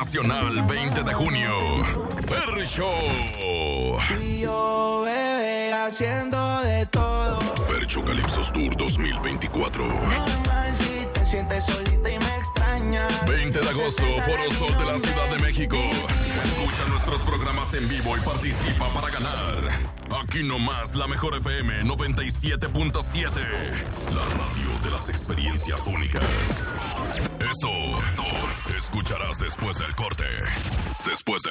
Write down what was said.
Nacional 20 de junio. Ferry Show. Y yo, bebé, haciendo de todo. Fercho Calypsos Tour 2024. Normal si te sientes solita y me extrañas. 20 de agosto, Foro Sol de la Ciudad de México. Escucha nuestros programas en vivo y participa para ganar. Aquí nomás, la mejor FM 97.7. La radio de las experiencias únicas. Eso escucharás después del corte. Después